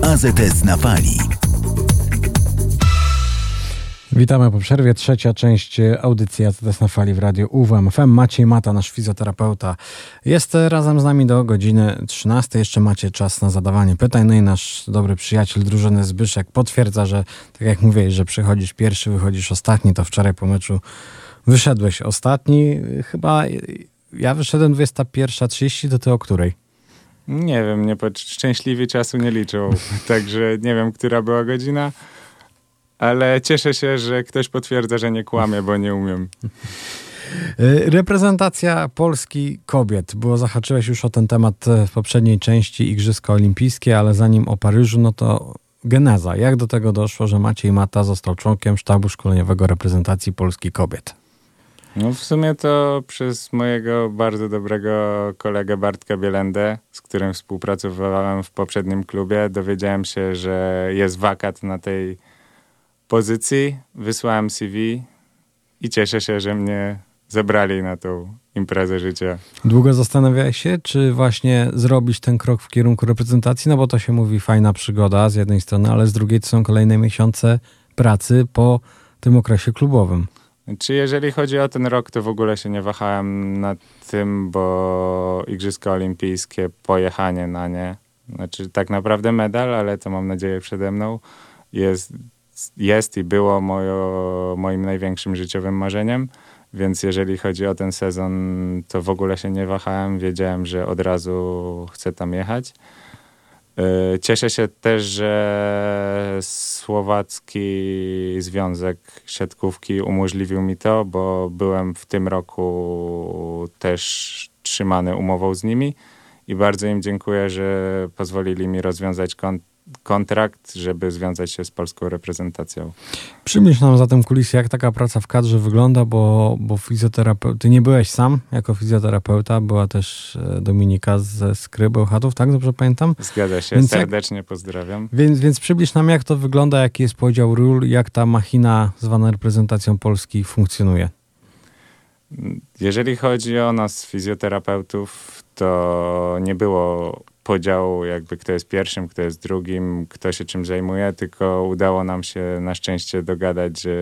AZS na fali. Witamy po przerwie. Trzecia część audycji AZS na fali w radiu UWM FM. Maciej Mata, nasz fizjoterapeuta, jest razem z nami do godziny 13. Jeszcze macie czas na zadawanie pytań. No i nasz dobry przyjaciel drużyny Zbyszek potwierdza, że tak jak mówiłeś, że przychodzisz pierwszy, wychodzisz ostatni, to wczoraj po meczu wyszedłeś ostatni. Chyba ja wyszedłem 21:30, to ty o której? Nie wiem, szczęśliwie czasu nie liczą, także nie wiem, która była godzina, ale cieszę się, że ktoś potwierdza, że nie kłamie, bo nie umiem. Reprezentacja Polski kobiet. Zahaczyłeś już o ten temat w poprzedniej części Igrzyska Olimpijskie, ale zanim o Paryżu, no to geneza. Jak do tego doszło, że Maciej Mata został członkiem sztabu szkoleniowego reprezentacji Polski kobiet? No w sumie to przez mojego bardzo dobrego kolegę Bartka Bielendę, z którym współpracowałem w poprzednim klubie, dowiedziałem się, że jest wakat na tej pozycji. Wysłałem CV i cieszę się, że mnie zebrali na tą imprezę życia. Długo zastanawiałeś się, czy właśnie zrobić ten krok w kierunku reprezentacji? No bo to się mówi fajna przygoda z jednej strony, ale z drugiej to są kolejne miesiące pracy po tym okresie klubowym. Czy jeżeli chodzi o ten rok, to w ogóle się nie wahałem nad tym, bo Igrzyska Olimpijskie, pojechanie na nie, znaczy tak naprawdę medal, ale to mam nadzieję przede mną, jest i było moim największym życiowym marzeniem, więc jeżeli chodzi o ten sezon, to w ogóle się nie wahałem, wiedziałem, że od razu chcę tam jechać. Cieszę się też, że Słowacki Związek Siatkówki umożliwił mi to, bo byłem w tym roku też trzymany umową z nimi i bardzo im dziękuję, że pozwolili mi rozwiązać kontrakt, żeby związać się z polską reprezentacją. Przybliż nam zatem kulisy, jak taka praca w kadrze wygląda, bo ty nie byłeś sam jako fizjoterapeuta, była też Dominika ze Skry Bełchatów, tak? Dobrze pamiętam? Zgadza się, więc serdecznie pozdrawiam. Więc przybliż nam, jak to wygląda, jaki jest podział ról, jak ta machina zwana reprezentacją Polski funkcjonuje. Jeżeli chodzi o nas, fizjoterapeutów, to nie było podziału jakby kto jest pierwszym, kto jest drugim, kto się czym zajmuje, tylko udało nam się na szczęście dogadać, że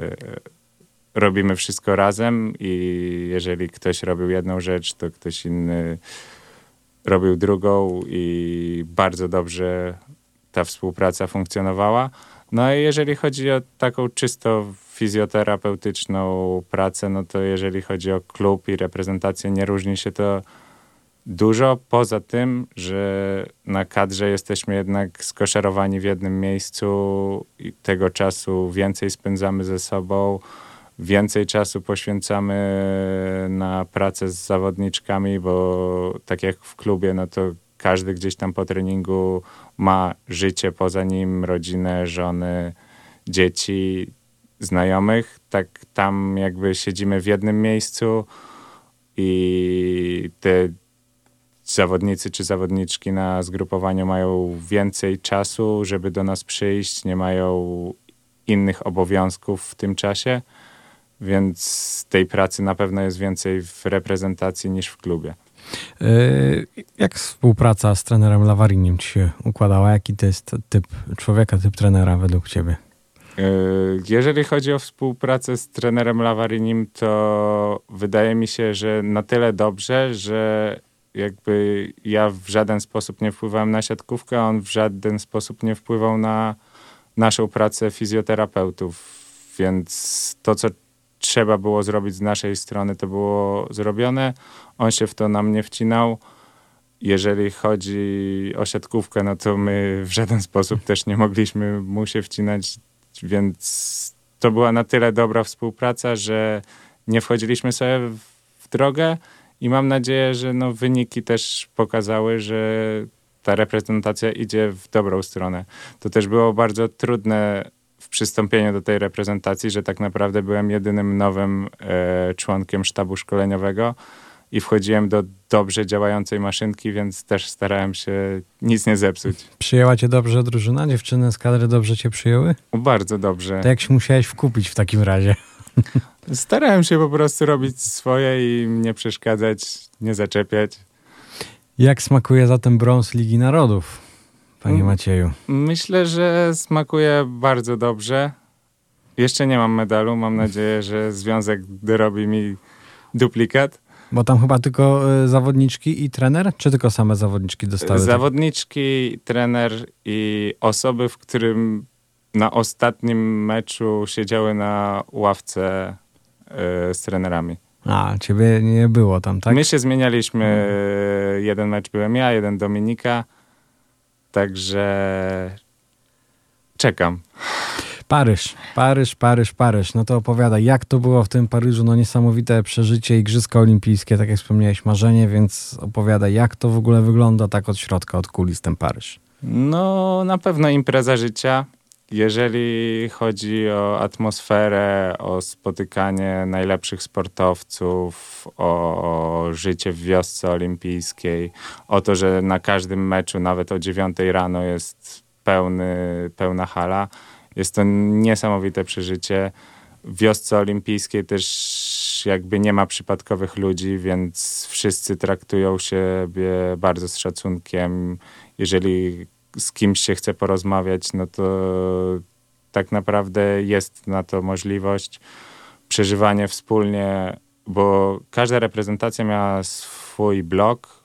robimy wszystko razem i jeżeli ktoś robił jedną rzecz, to ktoś inny robił drugą i bardzo dobrze ta współpraca funkcjonowała. No i jeżeli chodzi o taką czysto fizjoterapeutyczną pracę, no to jeżeli chodzi o klub i reprezentację, nie różni się to dużo, poza tym, że na kadrze jesteśmy jednak skoszarowani w jednym miejscu i tego czasu więcej spędzamy ze sobą, więcej czasu poświęcamy na pracę z zawodniczkami, bo tak jak w klubie, no to każdy gdzieś tam po treningu ma życie poza nim, rodzinę, żony, dzieci, znajomych. Tak tam jakby siedzimy w jednym miejscu i te zawodnicy czy zawodniczki na zgrupowaniu mają więcej czasu, żeby do nas przyjść, nie mają innych obowiązków w tym czasie, więc tej pracy na pewno jest więcej w reprezentacji niż w klubie. Jak współpraca z trenerem Lawariniem ci się układała? Jaki to jest typ człowieka, typ trenera według ciebie? Jeżeli chodzi o współpracę z trenerem Lawarinim, to wydaje mi się, że na tyle dobrze, że jakby ja w żaden sposób nie wpływałem na siatkówkę, a on w żaden sposób nie wpływał na naszą pracę fizjoterapeutów. Więc to, co trzeba było zrobić z naszej strony, to było zrobione. On się w to nam nie wcinał. Jeżeli chodzi o siatkówkę, no to my w żaden sposób też nie mogliśmy mu się wcinać, więc to była na tyle dobra współpraca, że nie wchodziliśmy sobie w drogę i mam nadzieję, że no wyniki też pokazały, że ta reprezentacja idzie w dobrą stronę. To też było bardzo trudne w przystąpieniu do tej reprezentacji, że tak naprawdę byłem jedynym nowym członkiem sztabu szkoleniowego i wchodziłem do dobrze działającej maszynki, więc też starałem się nic nie zepsuć. Przyjęła cię dobrze drużyna? Dziewczyny z kadry dobrze cię przyjęły? Bardzo dobrze. To jak się musiałeś wkupić w takim razie? Starałem się po prostu robić swoje i nie przeszkadzać, nie zaczepiać. Jak smakuje zatem brąz Ligi Narodów? panie Macieju? Myślę, że smakuje bardzo dobrze. Jeszcze nie mam medalu. Mam nadzieję, że związek dorobi mi duplikat. Bo tam chyba tylko zawodniczki i trener, czy tylko same zawodniczki dostały? Zawodniczki, trener i osoby, w którym na ostatnim meczu siedziały na ławce z trenerami. A, ciebie nie było tam, tak? My się zmienialiśmy. Jeden mecz byłem ja, jeden Dominika. Także czekam. Paryż. No to opowiadaj, jak to było w tym Paryżu? No niesamowite przeżycie, Igrzyska Olimpijskie, tak jak wspomniałeś, marzenie, więc opowiadaj, jak to w ogóle wygląda tak od środka, od kulis ten Paryż. No na pewno impreza życia. Jeżeli chodzi o atmosferę, o spotykanie najlepszych sportowców, o życie w wiosce olimpijskiej, o to, że na każdym meczu, nawet o 9 rano jest pełna hala. Jest to niesamowite przeżycie. W wiosce olimpijskiej też jakby nie ma przypadkowych ludzi, więc wszyscy traktują siebie bardzo z szacunkiem. Jeżeli z kimś się chce porozmawiać, no to tak naprawdę jest na to możliwość. Przeżywanie wspólnie, bo każda reprezentacja miała swój blok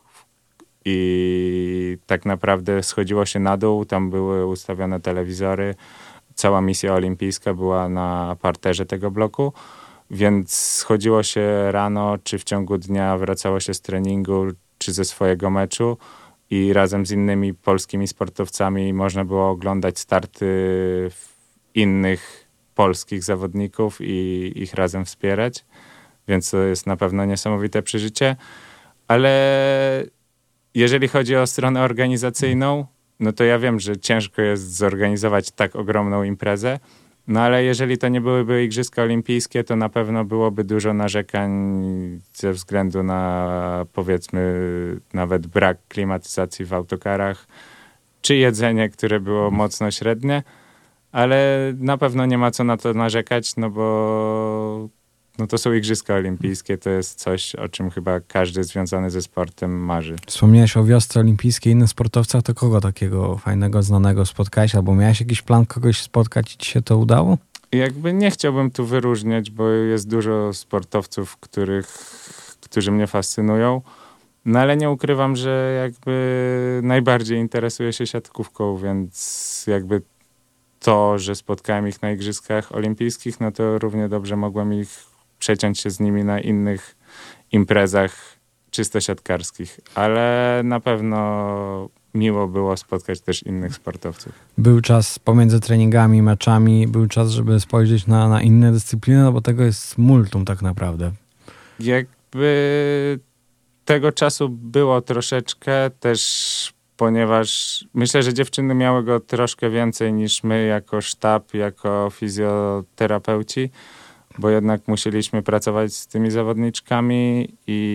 i tak naprawdę schodziło się na dół, tam były ustawione telewizory. Cała misja olimpijska była na parterze tego bloku, więc schodziło się rano, czy w ciągu dnia wracało się z treningu, czy ze swojego meczu i razem z innymi polskimi sportowcami można było oglądać starty innych polskich zawodników i ich razem wspierać, więc to jest na pewno niesamowite przeżycie, ale jeżeli chodzi o stronę organizacyjną, no to ja wiem, że ciężko jest zorganizować tak ogromną imprezę, no ale jeżeli to nie byłyby Igrzyska Olimpijskie, to na pewno byłoby dużo narzekań ze względu na, powiedzmy, nawet brak klimatyzacji w autokarach, czy jedzenie, które było mocno średnie, ale na pewno nie ma co na to narzekać, no bo no to są Igrzyska Olimpijskie, to jest coś, o czym chyba każdy związany ze sportem marzy. Wspomniałeś o wiosce olimpijskiej, innych sportowcach, to kogo takiego fajnego, znanego spotkałeś? Albo miałeś jakiś plan kogoś spotkać i ci się to udało? Jakby nie chciałbym tu wyróżniać, bo jest dużo sportowców, którzy mnie fascynują, no ale nie ukrywam, że jakby najbardziej interesuję się siatkówką, więc jakby to, że spotkałem ich na Igrzyskach Olimpijskich, no to równie dobrze mogłem ich przeciąć się z nimi na innych imprezach czysto siatkarskich, ale na pewno miło było spotkać też innych sportowców. Był czas pomiędzy treningami, meczami, był czas, żeby spojrzeć na inne dyscypliny, no bo tego jest multum tak naprawdę. Jakby tego czasu było troszeczkę też, ponieważ myślę, że dziewczyny miały go troszkę więcej niż my jako sztab, jako fizjoterapeuci, bo jednak musieliśmy pracować z tymi zawodniczkami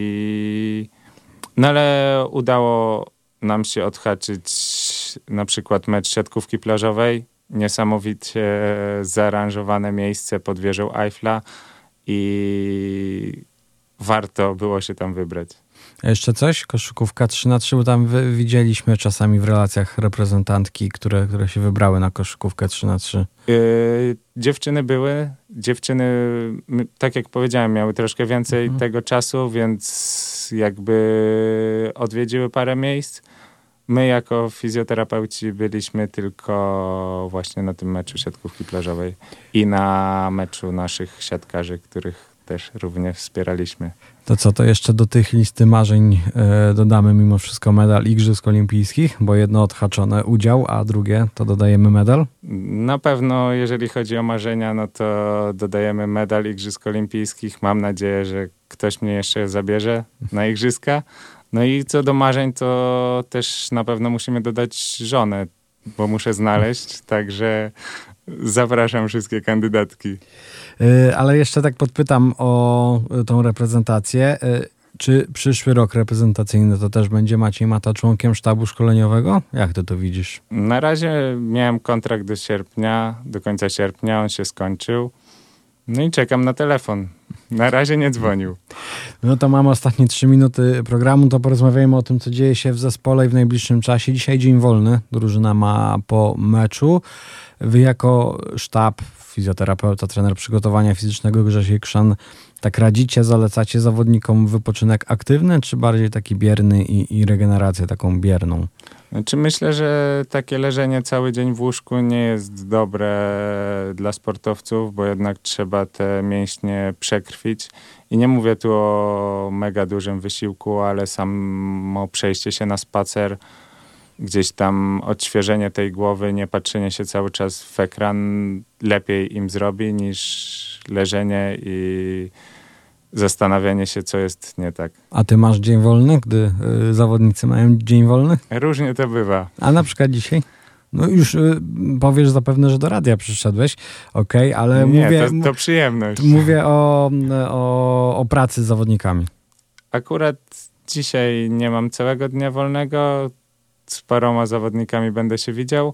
no ale udało nam się odhaczyć na przykład mecz siatkówki plażowej, niesamowicie zaaranżowane miejsce pod wieżą Eiffla i warto było się tam wybrać. A jeszcze coś? Koszykówka 3x3, bo tam widzieliśmy czasami w relacjach reprezentantki, które się wybrały na koszykówkę 3x3. Dziewczyny były. Dziewczyny, tak jak powiedziałem, miały troszkę więcej tego czasu, więc jakby odwiedziły parę miejsc. My jako fizjoterapeuci byliśmy tylko właśnie na tym meczu siatkówki plażowej i na meczu naszych siatkarzy, których też również wspieraliśmy. To co, to jeszcze do tych listy marzeń dodamy mimo wszystko medal Igrzysk Olimpijskich, bo jedno odhaczone udział, a drugie to dodajemy medal? Na pewno, jeżeli chodzi o marzenia, no to dodajemy medal Igrzysk Olimpijskich. Mam nadzieję, że ktoś mnie jeszcze zabierze na Igrzyska. No i co do marzeń, to też na pewno musimy dodać żonę, bo muszę znaleźć, także zapraszam wszystkie kandydatki. Ale jeszcze tak podpytam o tą reprezentację. Czy przyszły rok reprezentacyjny to też będzie Maciej Mata członkiem sztabu szkoleniowego? Jak ty to widzisz? Na razie miałem kontrakt do końca sierpnia, on się skończył. No i czekam na telefon. Na razie nie dzwonił. No to mamy ostatnie 3 minuty programu, to porozmawiajmy o tym, co dzieje się w zespole i w najbliższym czasie. Dzisiaj dzień wolny, drużyna ma po meczu. Wy jako sztab, fizjoterapeuta, trener przygotowania fizycznego Grzesiek Krzan, tak radzicie, zalecacie zawodnikom wypoczynek aktywny, czy bardziej taki bierny i regenerację taką bierną? Znaczy myślę, że takie leżenie cały dzień w łóżku nie jest dobre dla sportowców, bo jednak trzeba te mięśnie przekrwić. I nie mówię tu o mega dużym wysiłku, ale samo przejście się na spacer, gdzieś tam odświeżenie tej głowy, nie patrzenie się cały czas w ekran lepiej im zrobi niż leżenie i zastanawianie się, co jest nie tak. A ty masz dzień wolny, gdy zawodnicy mają dzień wolny? Różnie to bywa. A na przykład dzisiaj? No już powiesz zapewne, że do radia przyszedłeś, okej, ale nie, mówię... to przyjemność. Mówię o pracy z zawodnikami. Akurat dzisiaj nie mam całego dnia wolnego. Z paroma zawodnikami będę się widział,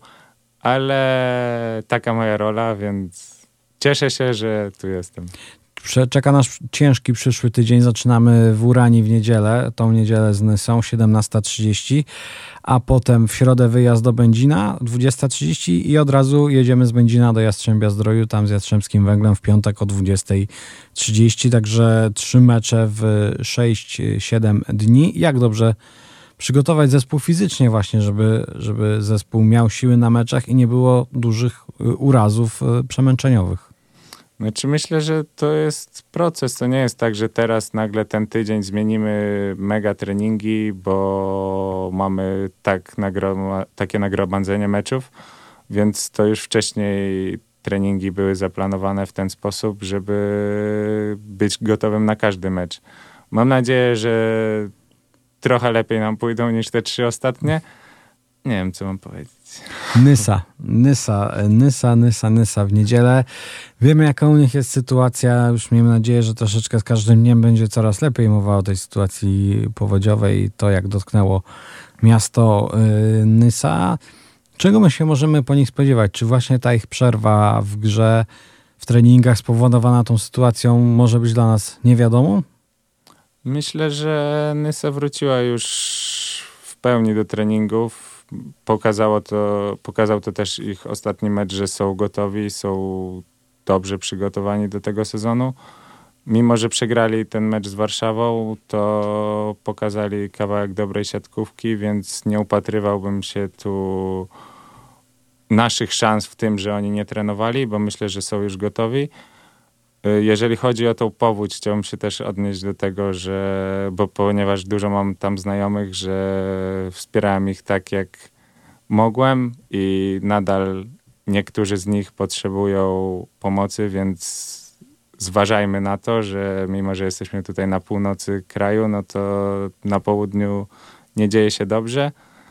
ale taka moja rola, więc cieszę się, że tu jestem. Czeka nas ciężki przyszły tydzień. Zaczynamy w Uranii w niedzielę, tą niedzielę z Nysą, 17:30, a potem w środę wyjazd do Będzina, 20:30 i od razu jedziemy z Będzina do Jastrzębia-Zdroju, tam z Jastrzębskim Węglem w piątek o 20:30, także 3 mecze w 6-7 dni. Jak dobrze przygotować zespół fizycznie właśnie, żeby zespół miał siły na meczach i nie było dużych urazów przemęczeniowych? Znaczy myślę, że to jest proces. To nie jest tak, że teraz nagle ten tydzień zmienimy mega treningi, bo mamy takie nagromadzenie meczów, więc to już wcześniej treningi były zaplanowane w ten sposób, żeby być gotowym na każdy mecz. Mam nadzieję, że trochę lepiej nam pójdą niż te 3 ostatnie. Nie wiem, co mam powiedzieć. Nysa w niedzielę. Wiemy, jaka u nich jest sytuacja. Już miejmy nadzieję, że troszeczkę z każdym dniem będzie coraz lepiej. Mowa o tej sytuacji powodziowej, to jak dotknęło miasto Nysa. Czego my się możemy po nich spodziewać? Czy właśnie ta ich przerwa w grze, w treningach spowodowana tą sytuacją może być dla nas niewiadomą? Myślę, że Nysa wróciła już w pełni do treningów. Pokazał to też ich ostatni mecz, że są gotowi, są dobrze przygotowani do tego sezonu. Mimo że przegrali ten mecz z Warszawą, to pokazali kawałek dobrej siatkówki, więc nie upatrywałbym się tu naszych szans w tym, że oni nie trenowali, bo myślę, że są już gotowi. Jeżeli chodzi o tą powódź, chciałbym się też odnieść do tego, bo ponieważ dużo mam tam znajomych, że wspierałem ich tak jak mogłem i nadal niektórzy z nich potrzebują pomocy, więc zważajmy na to, że mimo, że jesteśmy tutaj na północy kraju, no to na południu nie dzieje się dobrze.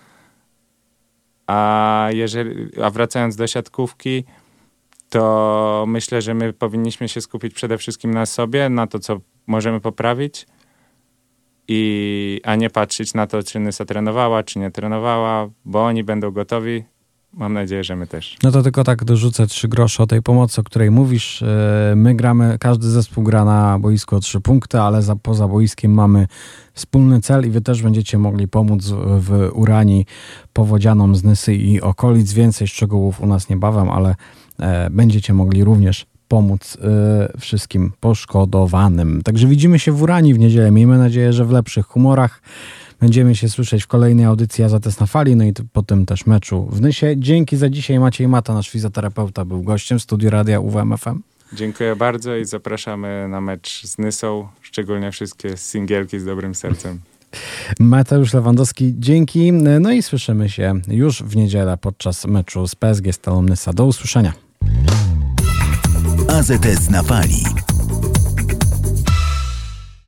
A wracając do siatkówki, to myślę, że my powinniśmy się skupić przede wszystkim na sobie, na to, co możemy poprawić, a nie patrzeć na to, czy Nysa trenowała, czy nie trenowała, bo oni będą gotowi. Mam nadzieję, że my też. No to tylko tak dorzucę 3 grosze o tej pomocy, o której mówisz. My gramy, każdy zespół gra na boisku o 3 punkty, ale poza boiskiem mamy wspólny cel i wy też będziecie mogli pomóc w Uranii powodzianom z Nysy i okolic. Więcej szczegółów u nas niebawem, ale będziecie mogli również pomóc wszystkim poszkodowanym. Także widzimy się w Uranii w niedzielę. Miejmy nadzieję, że w lepszych humorach. Będziemy się słyszeć w kolejnej audycji AZS na fali, no i po tym też meczu w Nysie. Dzięki za dzisiaj. Maciej Mata, nasz fizjoterapeuta, był gościem w studiu Radia UWM FM. Dziękuję bardzo i zapraszamy na mecz z Nysą, szczególnie wszystkie singielki z dobrym sercem. Mateusz Lewandowski, dzięki. No i słyszymy się już w niedzielę podczas meczu z PSG Stalą Nysa. Do usłyszenia. AZS na fali.